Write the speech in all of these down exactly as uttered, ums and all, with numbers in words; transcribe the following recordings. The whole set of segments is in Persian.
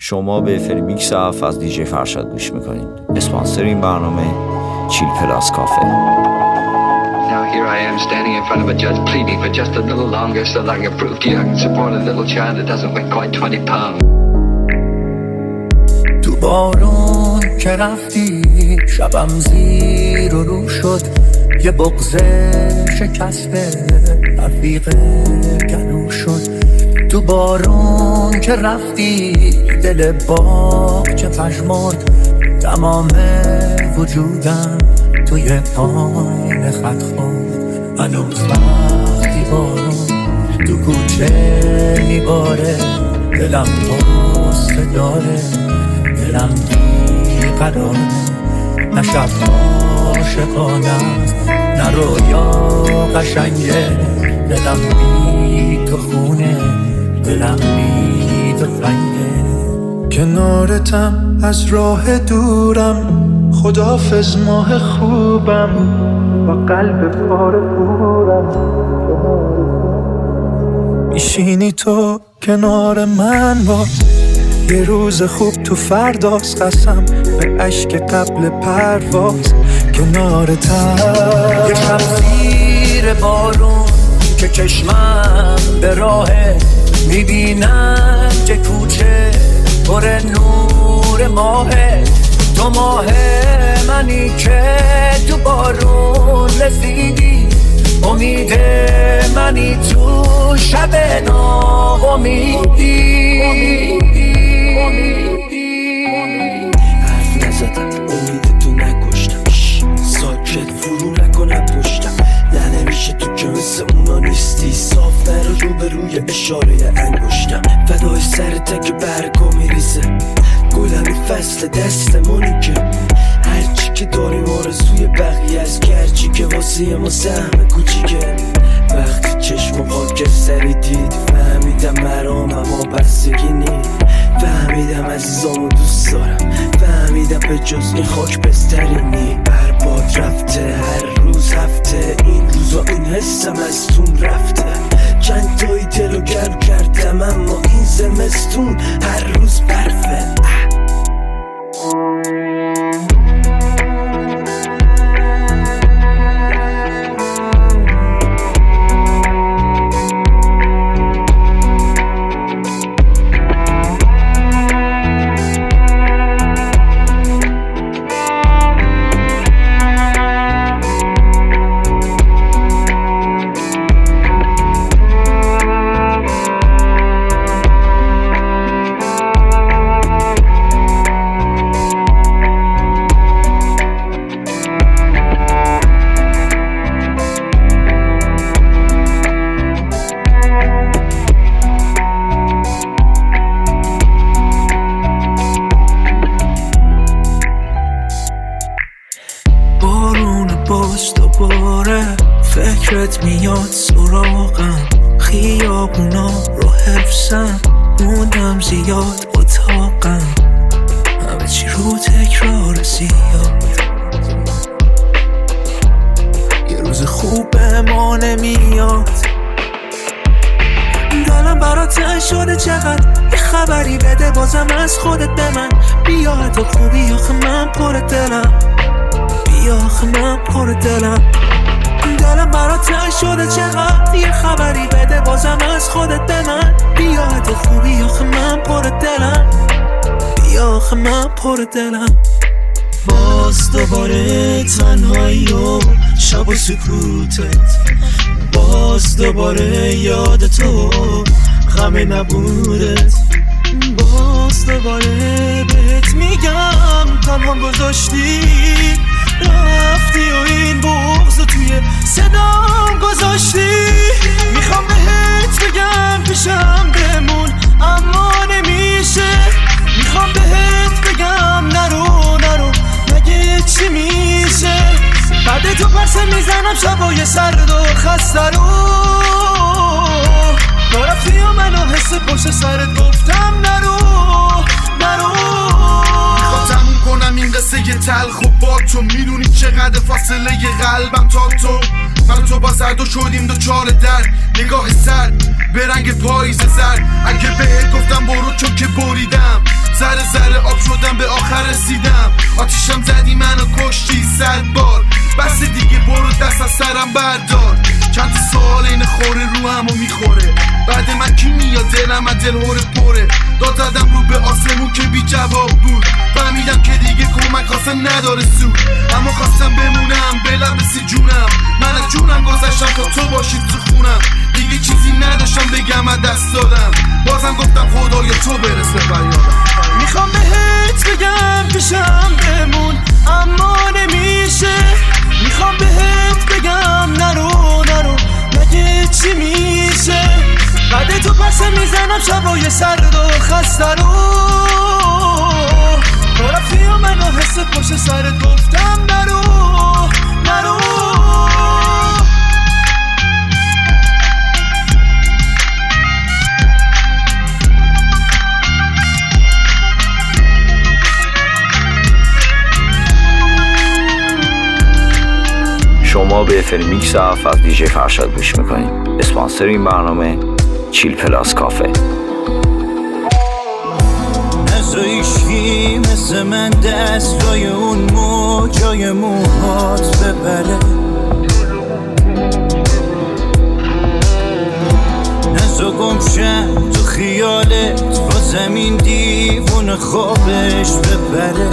شما به فریمیکس اف از دیجی فرشاد گوش میکنید. اسپانسر این برنامه چیل پلاس کافه. Now here I am standing in front of a judge pleading for just a little longer so that I can prove to you I can support a little child that doesn't weigh quite twenty pounds. تو بارون که رفتی شبم زیر و رو شد، یه بغض شکسته رفیق گلو شد. تو بارون که رفتی دل باغ چه پژمرد، تمام وجودم توی پایین خط خورد. هنوز وقتی بارون تو کوچه میباره، دلم غصه داره، دلم بی قراره. نه شب عاشقانه است نه رویا قشنگه، دلم بی تو خونه، دلم بی تو تنگه. کنارتم از راه دورم، خداحافظ ماه خوبم، با قلب پاره پورم. میشینی تو کنار من با یه روز خوب تو فرداست، قسم به عشق قبل پرواز کنارتم. یه شب زیر بارون که چشمم به راهه، میبینم که کوچه پر نور ماهه. تو ماه منی که تو بارون رسیدی، امید منی تو شب ناامیدی. حرف نزدم امید تو نکشتم، ساکت فرو نکنم پشتم. نه نمیشه تو که مثل اونا نیستی، صاف نرو رو به روی اشاره انگشتم. فدای سر تک برگا میریزه، گلمی فصل دستمونی که هرچی که داریم آرزوی بقیه از گرچی که واسه ما سهم کوچیکه. وقتی چشم و خاکستری دید فهمیدم مرام اما بستگی نید. فهمیدم عزیزامو دوست دارم، فهمیدم به جز این خاک بستری نی. برباد رفته هر روز هفته، این روزا این حسم از تون رفته. چند تایی دلو گرم کردم اما این زمستون هر روز برفه. فکرت میاد سراغم، خیابونا رو حفظم، موندم زیاد اتاقم، همه چی رو تکرار زیاد. یه روز خوب به ما نمیاد، دلم برات تنگ شده چقدر، یه خبری بده بازم از خودت به من. بیا حتی خوبی آخه من پر دلم، بیا آخه من پر دلم. دلم برات تنگ شده چقدر، یه خبری بده بازم از خودت به من. بیا حتی خوبی آخه من پر دلم، بیا آخه من پر دلم. باز دوباره تنهایی و شب و سکوتت، باز دوباره یاد تو غم نبودت. باز دوباره بهت میگم تنها گذاشتی، رفتی و این بغض توی صدام گذاشتی. میخوام بهت بگم پیشم بمون اما نمیشه، میخوام بهت بگم نرو نرو مگه چی میشه. بعد تو پرسه میزنم شبای سرد و خسته رو، تو رفتی و منو حس پشت سرت گفتم نرو نرو. میخوام تموم کنم این قصه تلخ و با تو، میدونی چقدر فاصله قلبم تا تو. من تو با زرد شدیم دو چار در، نگاه سر به رنگ پاییز زر. اگه بهت گفتم برو چون که بریدم، آخر رسیدم، آتیشم زدی منو کشتی صد بار. بس دیگه برو دست از سرم بردار. چند تا سوال این خوره رو همو میخوره. بعد من کی میاد دلم از دل هوره پره. داد زدم رو به آسمون که بی جواب بود. فهمیدم که دیگه کمک آسم نداره سود. اما خواستم بمونم بلبسی جونم. من از جونم گذشتم تا تو باشی تو خونم. دیگه چیزی نداشتم بگم از دست دادم. بازم گفتم خدایا تو برس به فریادم. میخوام بهت بگم پیشم بمون اما نمیشه. میخوام بهت بگم نرو نرو مگه چی میشه. بعد تو پسه میزنم شبای سرد و خسته رو. تو رفتی و منو حس پشت سرت گفتم نرو نرو. شما به فیلمیکس هفت از دیجی فرشاد گوش میکنید. اسپانسر این برنامه چیل پلاس کافه. نزایشی مثل من دست روی اون مو جای موهات ببره. نزا گمشم تو خیالت با زمین دیوون خوابش ببره.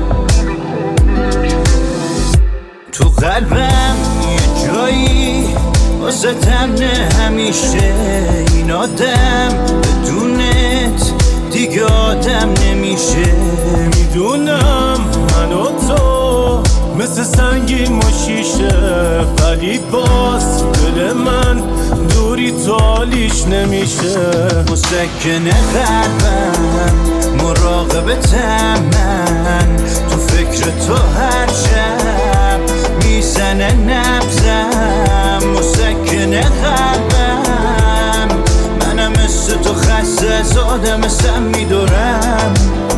تو قلبم یه جایی واسه تمنه همیشه. این آدم بدونت دیگه آدم نمیشه. میدونم من و تو مثل سنگین و شیشه. ولی باز دل من دوری تو حالیش نمیشه. مسکن قلبم مراقبتم من. تو فکر تو هر شب میزنه نبزم. مسکن قلبم منم مثل تو خسته از آدم سم میدارم.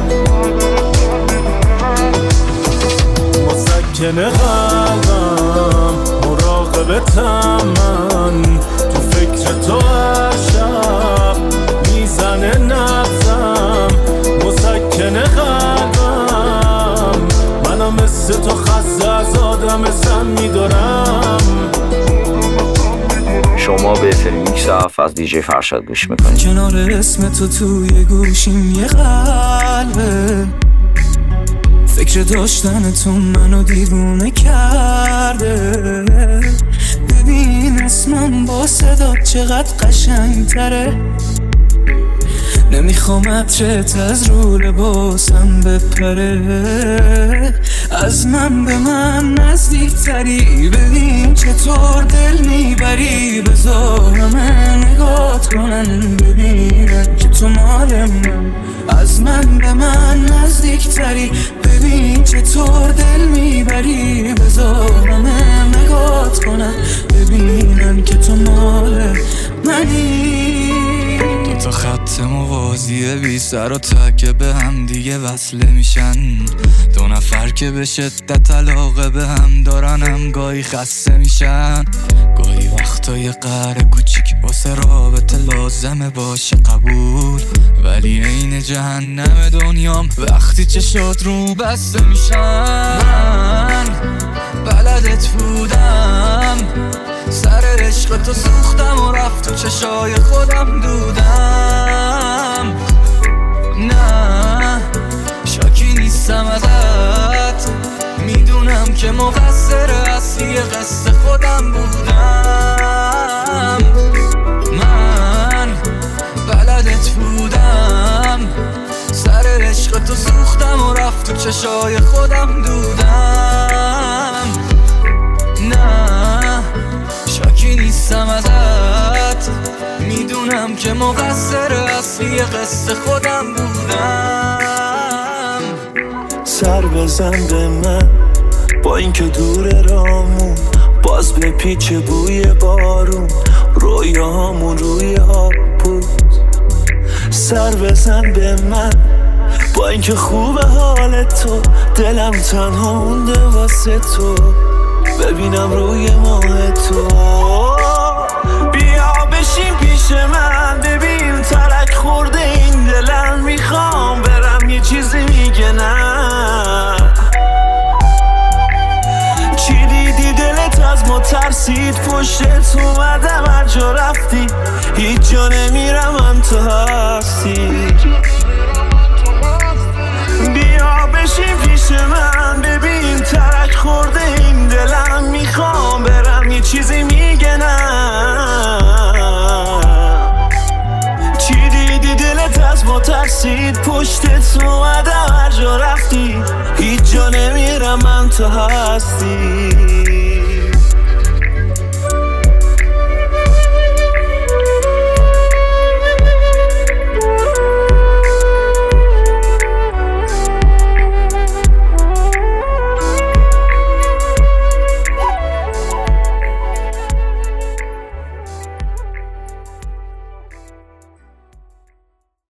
مسکن قلبم مراقبتم من. تو فکر تو هر شب میزنه نبزم. مسکن قلبم منم مثل تو خسته از آدم سم میدارم. شما به فیلمیکس هفت از دیجی فرشاد گوش میکنید. کنار اسم تو توی گوشیم یه قلبه. فکر داشتن تو منو دیوونه کرده. ببین اسمم با صدا چقدر قشنگ تره. نمیخوام عطرت از رو لباسم بپره. از من به من نزدیک تری. ببین چطور دل میبری. بذار همه نگات کنن ببینن که تو مال من. از من به من نزدیک تری. ببین چطور دل میبری. بذار همه نگات کنن ببینن که تو مال منی. تا خط موازی بی سر و ته که به هم دیگه وصله میشن. دو نفر که به شدت علاقه به هم دارن هم گاهی خسته میشن. گاهی وقتای قهر کوچیک واسه رابطه لازمه باشه قبول. ولی عین جهنم دنیام وقتی چشات رو بسته میشن. من بلدت بودم سر عشق تو سوختم و رفت تو چشای خودم دودم. نه شاکی نیستم ازت. میدونم که مقصر اصلی قصه خودم بودم. من بلدت بودم سر عشق تو سوختم و رفت تو چشای خودم دودم. نه شاکی نیستم ازت. میدونم که مقصر اصلی قصه خودم بودم. سر بزن به من با اینکه دور رامون. باز به پیچ بوی بارون. رویامون روی آب بود. سر بزن به من با اینکه خوب حال تو. دلم تنها مونده واسه تو. ببینم روی ماه تو. بیا بشین پیش من ببین ترک خورده این دلم. میخوام برم یه چیزی میگه نه. ترسید پشتت اومدم هر جا رفتی هیچ جا نمیرم من تو هستی بیا بشین پیش من ببین ترک خورده این دلم میخوام برم یه چیزی میگه نه چی دیدی دلت از ما ترسید پشتت اومدم هر جا رفتی هیچ جا نمیرم من تو هستی